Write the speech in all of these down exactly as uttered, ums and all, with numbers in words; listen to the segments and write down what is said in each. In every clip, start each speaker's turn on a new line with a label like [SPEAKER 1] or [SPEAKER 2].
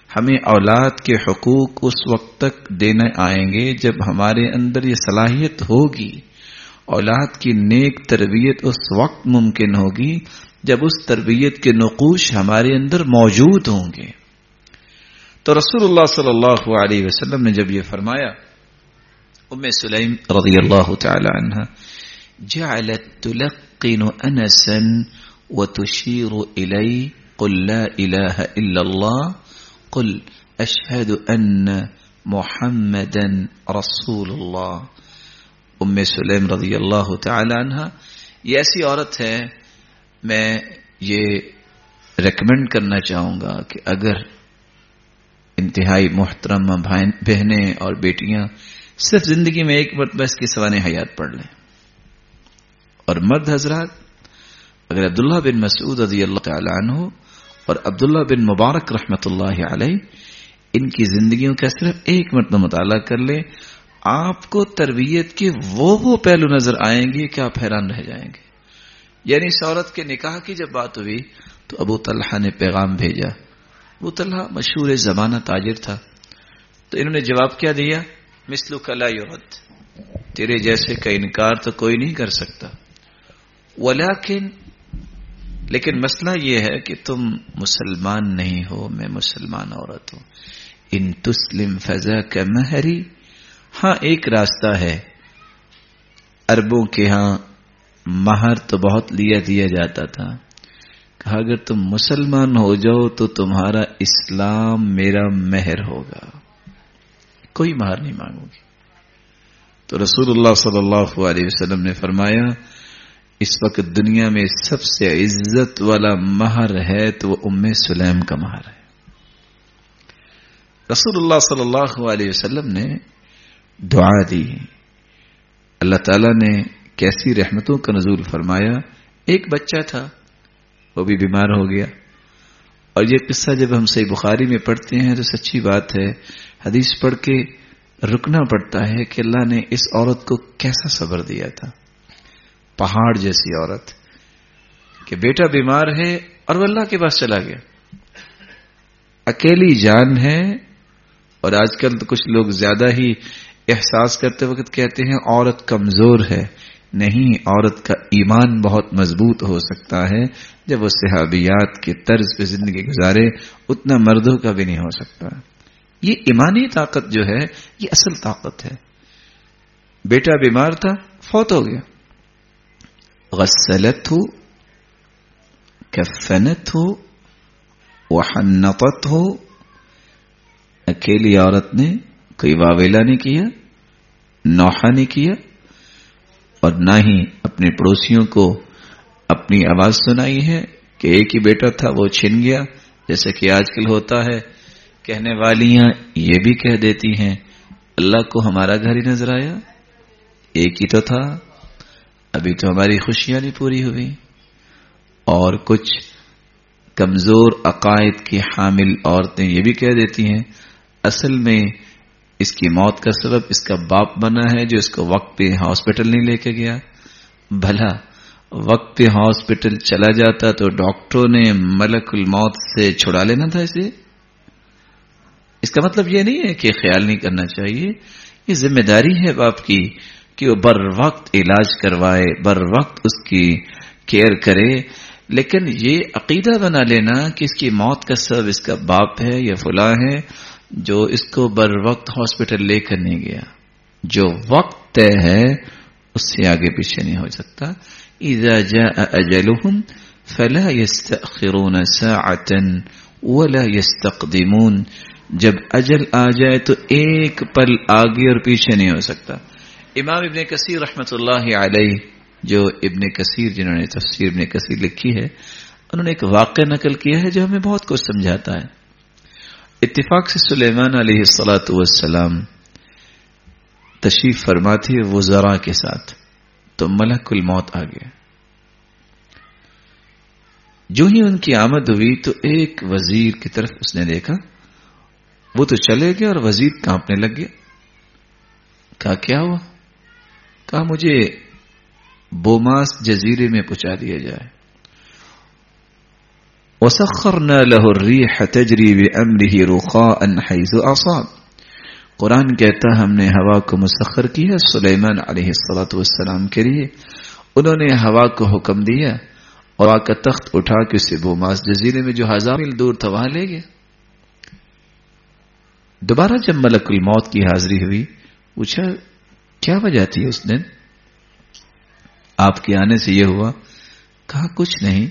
[SPEAKER 1] ہمیں اولاد کے حقوق اس وقت تک دینے آئیں گے جب ہمارے اندر یہ صلاحیت ہوگی. اولاد کی نیک تربیت اس وقت ممکن ہوگی جب اس تربیت کے نقوش ہمارے اندر موجود ہوں گے. تو رسول اللہ صلی اللہ علیہ وسلم نے جب یہ فرمایا، ام سلیم رضی اللہ تعالی عنہ جعلت تلقن انسا وتشیر الی قل لا الہ الا اللہ قل اشہد ان محمدا رسول اللہ. ام سلیم رضی اللہ تعالی عنہ یہ ایسی عورت ہے، میں یہ ریکمینڈ کرنا چاہوں گا کہ اگر انتہائی محترمہ بہنیں اور بیٹیاں صرف زندگی میں ایک مرتبہ اس کی سوانح حیات پڑھ لیں، اور مرد حضرات اگر عبداللہ بن مسعود رضی اللہ تعالی عنہ اور عبداللہ بن مبارک رحمت اللہ علیہ ان کی زندگیوں کا صرف ایک مرتبہ مطالعہ کر لیں، آپ کو تربیت کے وہ وہ پہلو نظر آئیں گے کہ آپ حیران رہ جائیں گے. یعنی اس عورت کے نکاح کی جب بات ہوئی تو ابو طلحہ نے پیغام بھیجا. ابو طلحہ مشہور زمانہ تاجر تھا، تو انہوں نے جواب کیا دیا، مثلک لا یرد، تیرے جیسے کا انکار تو کوئی نہیں کر سکتا، ولیکن لیکن مسئلہ یہ ہے کہ تم مسلمان نہیں ہو، میں مسلمان عورت ہوں. ان تسلم فذاک مہری، ہاں ایک راستہ ہے، عربوں کے ہاں مہر تو بہت لیا دیا جاتا تھا، کہا اگر تم مسلمان ہو جاؤ تو تمہارا اسلام میرا مہر ہوگا، کوئی مہر نہیں مانگو گی. تو رسول اللہ صلی اللہ علیہ وسلم نے فرمایا اس وقت دنیا میں سب سے عزت والا مہر ہے تو وہ ام سلیم کا مہر ہے. رسول اللہ صلی اللہ علیہ وسلم نے دعا دی، اللہ تعالیٰ نے کیسی رحمتوں کا نزول فرمایا. ایک بچہ تھا، وہ بھی بیمار ہو گیا، اور یہ قصہ جب ہم صحیح بخاری میں پڑھتے ہیں تو سچی بات ہے، حدیث پڑھ کے رکنا پڑتا ہے کہ اللہ نے اس عورت کو کیسا صبر دیا تھا. پہاڑ جیسی عورت کہ بیٹا بیمار ہے اور وہ اللہ کے پاس چلا گیا، اکیلی جان ہے. اور آج کل تو کچھ لوگ زیادہ ہی احساس کرتے وقت کہتے ہیں عورت کمزور ہے. نہیں، عورت کا ایمان بہت مضبوط ہو سکتا ہے جب وہ صحابیات کے طرز پہ زندگی گزارے، اتنا مردوں کا بھی نہیں ہو سکتا. یہ ایمانی طاقت جو ہے یہ اصل طاقت ہے. بیٹا بیمار تھا، فوت ہو گیا، غسلتہ کفنتہ وحنطتہ، اکیلی عورت نے کوئی واویلا نہیں کیا، نوحہ نہیں کیا، اور نہ ہی اپنے پڑوسیوں کو اپنی آواز سنائی ہے کہ ایک ہی بیٹا تھا وہ چھن گیا. جیسے کہ آج کل ہوتا ہے، کہنے والیاں یہ بھی کہہ دیتی ہیں اللہ کو ہمارا گھر ہی نظر آیا، ایک ہی تو تھا، ابھی تو ہماری خوشیاں نہیں پوری ہوئی. اور کچھ کمزور عقائد کی حامل عورتیں یہ بھی کہہ دیتی ہیں اصل میں اس کی موت کا سبب اس کا باپ بنا ہے جو اس کو وقت پہ ہاسپٹل نہیں لے کے گیا. بھلا وقت پہ ہاسپٹل چلا جاتا تو ڈاکٹروں نے ملک الموت سے چھڑا لینا تھا اسے. اس کا مطلب یہ نہیں ہے کہ خیال نہیں کرنا چاہیے، یہ ذمہ داری ہے باپ کی کہ وہ بر وقت علاج کروائے، بر وقت اس کی کیئر کرے. لیکن یہ عقیدہ بنا لینا کہ اس کی موت کا سبب اس کا باپ ہے یا فلاں ہے جو اس کو بر وقت ہاسپٹل لے کر نہیں گیا، جو وقت طے ہے اس سے آگے پیچھے نہیں ہو سکتا. اذا جاء اجلهم فلا يستأخرون ساعة ولا يستقدمون، جب اجل آ جائے تو ایک پل آگے اور پیچھے نہیں ہو سکتا. امام ابن کثیر رحمت اللہ علیہ، جو ابن کثیر جنہوں نے تفسیر ابن کثیر لکھی ہے، انہوں نے ایک واقعہ نقل کیا ہے جو ہمیں بہت کچھ سمجھاتا ہے. اتفاق سے سلیمان علیہ الصلاۃ والسلام تشریف فرما تھے وزراء کے ساتھ، تو ملک الموت آ گیا. جو ہی ان کی آمد ہوئی تو ایک وزیر کی طرف اس نے دیکھا، وہ تو چلے گیا اور وزیر کانپنے لگ گیا. کہا کیا ہوا؟ کہا مجھے بوماس جزیرے میں پہنچا دیا جائے. وسخرنا له الريح تجري بأمره رخاء حيث أصاب. قرآن کہتا ہم نے ہوا کو مسخر کیا سلیمان علیہ الصلوۃ والسلام کے لیے. انہوں نے ہوا کو حکم دیا اور ہوا کا تخت اٹھا کے اسے بوماس جزیرے میں جو ہزار میل دور تھا وہاں لے گیا. دوبارہ جب ملک الموت کی حاضری ہوئی پوچھا کیا وجہ تھی اس دن آپ کے آنے سے یہ ہوا؟ کہا کچھ نہیں،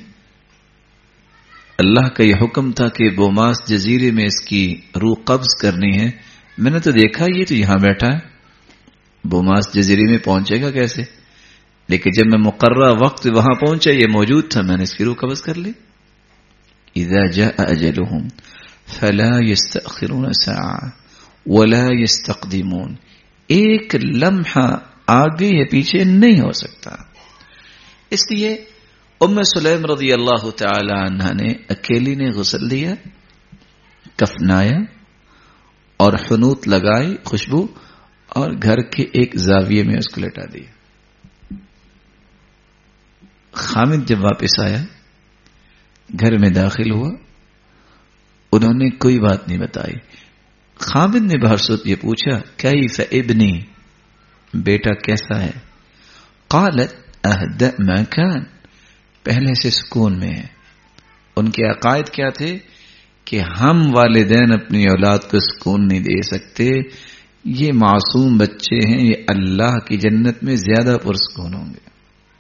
[SPEAKER 1] اللہ کا یہ حکم تھا کہ بوماس جزیرے میں اس کی روح قبض کرنی ہے. میں نے تو دیکھا یہ تو یہاں بیٹھا ہے، بوماس جزیرے میں پہنچے گا کیسے؟ لیکن جب میں مقررہ وقت وہاں پہنچا یہ موجود تھا، میں نے اس کی روح قبض کر لی. اذا جاء اجلهم فلا يستأخرون ساعة ولا يستقدمون. ایک لمحہ آگے یا پیچھے نہیں ہو سکتا. اس لیے ام سلیم رضی اللہ تعالی عنہ نے اکیلی نے غسل دیا، کفنایا اور حنوط لگائی خوشبو، اور گھر کے ایک زاویے میں اس کو لٹا دیا. خامد جب واپس آیا گھر میں داخل ہوا، انہوں نے کوئی بات نہیں بتائی. خامد نے بہرسوت یہ پوچھا کیف ابنی، بیٹا کیسا ہے؟ قالت اہدأ ما کان، پہلے سے سکون میں ہے. ان کے عقائد کیا تھے کہ ہم والدین اپنی اولاد کو سکون نہیں دے سکتے، یہ معصوم بچے ہیں، یہ اللہ کی جنت میں زیادہ پرسکون ہوں گے.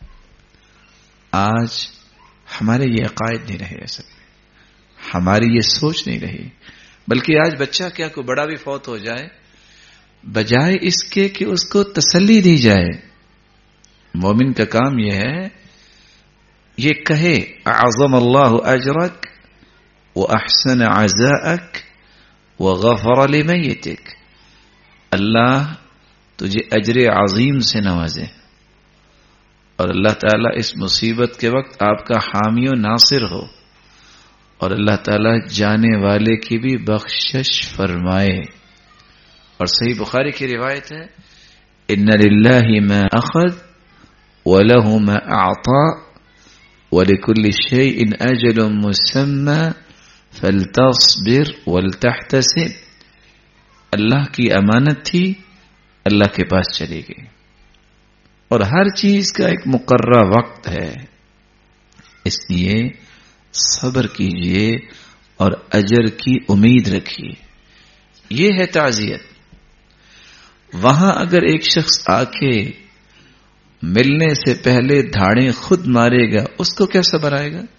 [SPEAKER 1] آج ہمارے یہ عقائد نہیں رہے ایسے، ہماری یہ سوچ نہیں رہی، بلکہ آج بچہ کیا کوئی بڑا بھی فوت ہو جائے بجائے اس کے کہ اس کو تسلی دی جائے، مومن کا کام یہ ہے یہ کہے اعظم اللہ اجرک واحسن عزاءک وغفر لمیتک، اللہ تجھے اجر عظیم سے نوازے اور اللہ تعالیٰ اس مصیبت کے وقت آپ کا حامی و ناصر ہو، اور اللہ تعالیٰ جانے والے کی بھی بخشش فرمائے. اور صحیح بخاری کی روایت ہے ان للہ ما اخذ وله ما اعطى ولكل شيء اجل مسمى فلتصبر ولتحتسب. اللہ کی امانت تھی، اللہ کے پاس چلی گئی، اور ہر چیز کا ایک مقررہ وقت ہے، اس لیے صبر کیجئے اور اجر کی امید رکھیے. یہ ہے تعزیت. وہاں اگر ایک شخص آ کے ملنے سے پہلے دھاڑیں خود مارے گا اس کو کیا صبر آئے گا؟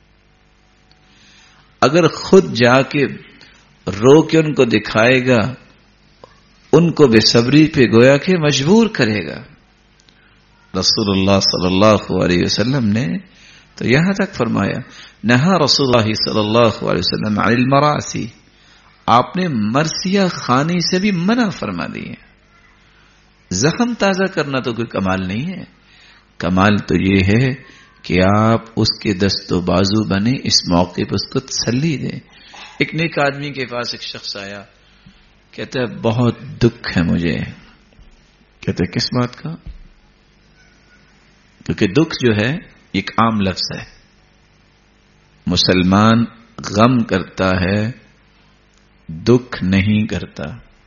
[SPEAKER 1] اگر خود جا کے رو کے ان کو دکھائے گا ان کو بے صبری پہ گویا کہ مجبور کرے گا. رسول اللہ صلی اللہ علیہ وسلم نے تو یہاں تک فرمایا نہا رسول اللہ صلی اللہ علیہ وسلم عن المراسی، آپ نے مرثیہ خانی سے بھی منع فرما دی ہے. زخم تازہ کرنا تو کوئی کمال نہیں ہے، کمال تو یہ ہے کہ آپ اس کے دست و بازو بنے، اس موقع پر اس کو تسلی دیں. ایک نیک آدمی کے پاس ایک شخص آیا، کہتا ہے بہت دکھ ہے مجھے. کہتے ہیں کس بات کا؟ کیونکہ دکھ جو ہے ایک عام لفظ ہے، مسلمان غم کرتا ہے دکھ نہیں کرتا.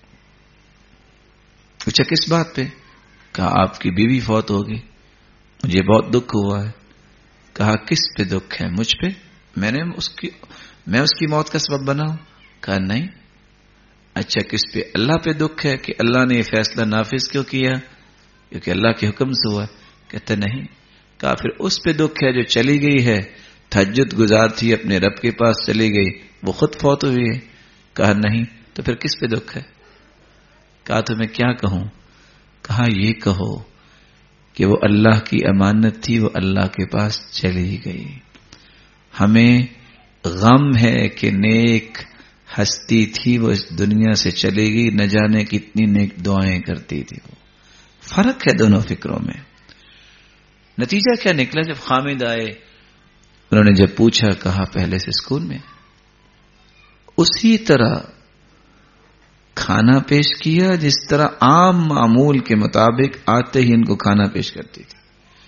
[SPEAKER 1] پوچھا کس بات پہ؟ کہا آپ کی بیوی فوت ہوگی، مجھے بہت دکھ ہوا ہے. کہا کس پہ دکھ ہے؟ مجھ پہ، میں نے اس کی میں اس کی موت کا سبب بنا ہوں؟ کہا نہیں. اچھا کس پہ؟ اللہ پہ دکھ ہے کہ اللہ نے یہ فیصلہ نافذ کیوں کیا؟ کیونکہ اللہ کے حکم سے ہوا. کہتے نہیں. کہا پھر اس پہ دکھ ہے جو چلی گئی ہے، تہجد گزار تھی اپنے رب کے پاس چلی گئی، وہ خود فوت ہوئی ہے؟ کہا نہیں. تو پھر کس پہ دکھ ہے؟ کہا تو میں کیا کہوں؟ کہا یہ کہو کہ وہ اللہ کی امانت تھی، وہ اللہ کے پاس چلی گئی. ہمیں غم ہے کہ نیک ہستی تھی وہ اس دنیا سے چلے گئی، نہ جانے کتنی نیک دعائیں کرتی تھی. وہ فرق ہے دونوں فکروں میں. نتیجہ کیا نکلا؟ جب خامد آئے انہوں نے جب پوچھا، کہا پہلے سے اسکول میں. اسی طرح کھانا پیش کیا جس طرح عام معمول کے مطابق آتے ہی ان کو کھانا پیش کرتی تھی.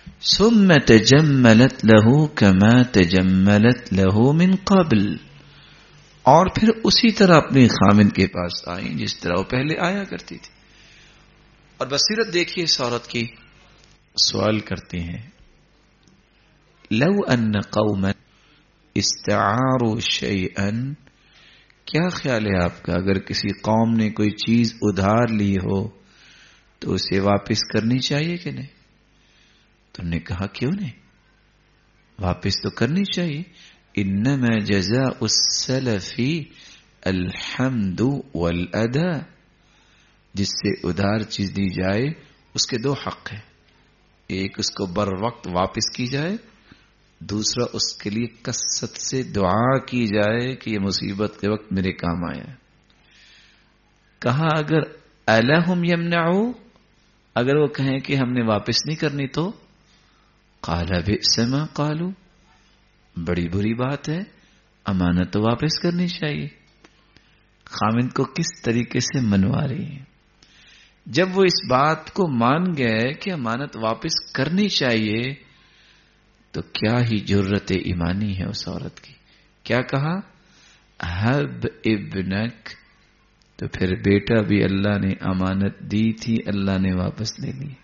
[SPEAKER 1] ثم تجملت له كما تجملت له من قبل، اور پھر اسی طرح اپنے خامند کے پاس آئیں جس طرح وہ پہلے آیا کرتی تھی. اور بصیرت دیکھیے اس عورت کی. سوال کرتے ہیں لو ان قوما استعاروا شيئا، کیا خیال ہے آپ کا اگر کسی قوم نے کوئی چیز ادھار لی ہو تو اسے واپس کرنی چاہیے کہ نہیں؟ تم نے کہا کیوں نہیں، واپس تو کرنی چاہیے. انما جزاء السلف الحمد والادا، جس سے ادھار چیز دی جائے اس کے دو حق ہیں، ایک اس کو بر وقت واپس کی جائے، دوسرا اس کے لیے کثرت سے دعا کی جائے کہ یہ مصیبت کے وقت میرے کام آیا. کہا اگر الہم یمنعوا، اگر وہ کہیں کہ ہم نے واپس نہیں کرنی تو قال بئس ما قالوا، بڑی بری بات ہے، امانت تو واپس کرنی چاہیے. خامند کو کس طریقے سے منوا رہی ہے. جب وہ اس بات کو مان گئے کہ امانت واپس کرنی چاہیے تو کیا ہی جرت ایمانی ہے اس عورت کی. کیا کہا حب ابنک، تو پھر بیٹا بھی اللہ نے امانت دی تھی، اللہ نے واپس لے لی.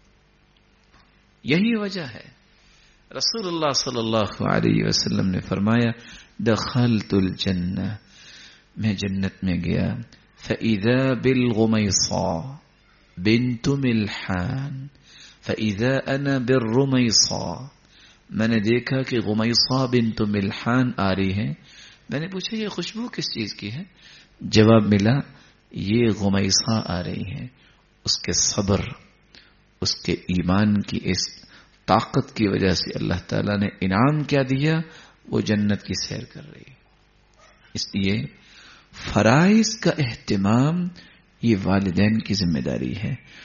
[SPEAKER 1] یہی وجہ ہے رسول اللہ صلی اللہ علیہ وسلم نے فرمایا دخلت الجنہ، میں جنت میں گیا، فإذا بالغمیصاء بنت ملحان، فإذا أنا بالرمیصاء، میں نے دیکھا کہ غمیصاء بنت ملحان آ رہی ہیں. میں نے پوچھا یہ خوشبو کس چیز کی ہے؟ جواب ملا یہ غمیصاء آ رہی ہیں، اس کے صبر، اس کے ایمان کی اس طاقت کی وجہ سے اللہ تعالیٰ نے انعام کیا دیا، وہ جنت کی سیر کر رہی. اس لیے فرائض کا اہتمام یہ والدین کی ذمہ داری ہے.